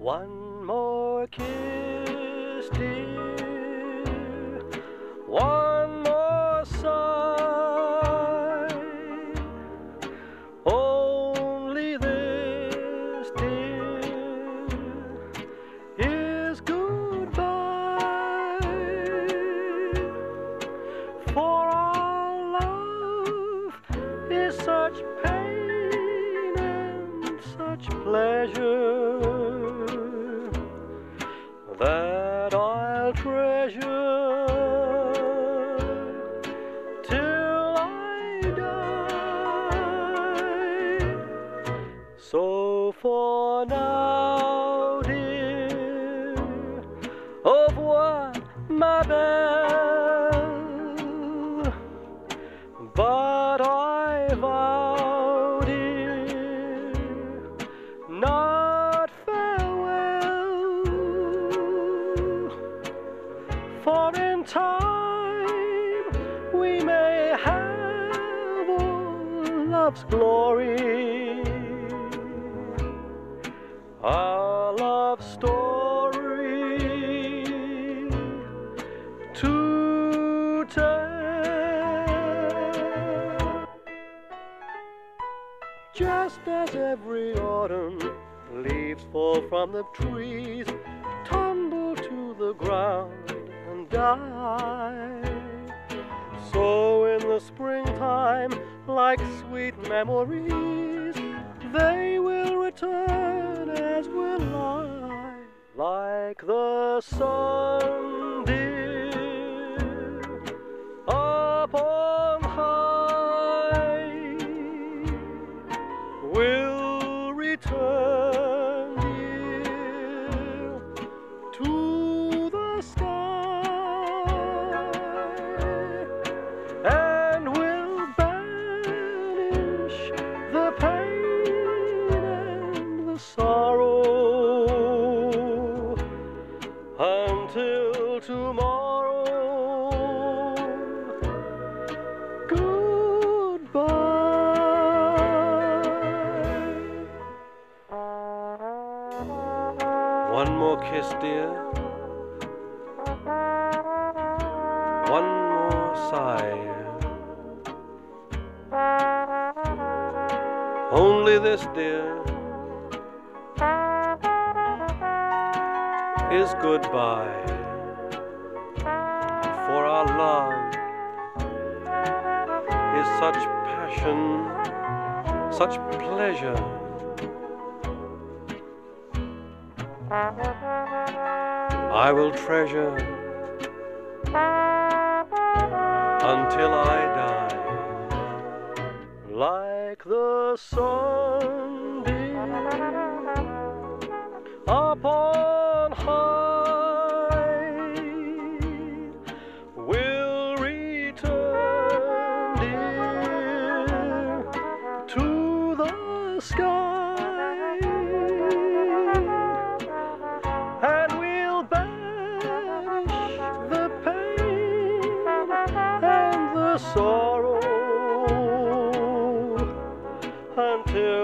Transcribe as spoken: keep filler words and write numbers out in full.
One more kiss, dear, one more sigh. Only this, dear, is goodbye. For our love is such pain and such pleasure that I'll treasure till I die. So for now, dear, au revoir, ma belle. But I vow, dear, not farewell. For in time we may have all love's glory, our love story to tell. Just as every autumn leaves fall from the trees, tumble to the ground and die, so in the springtime, like sweet memories, they will return as will I, like the sun, dear, up on high, will return, dear, to the sky, and will banish the pain and the sorrow until tomorrow. Goodbye. One more kiss, dear, one more sigh. Only this, dear, is goodbye. For our love is such passion, such pleasure, I will treasure until I die, like the sun, dear, upon high, will return, dear, to the sky, and will banish the pain and the sorrow until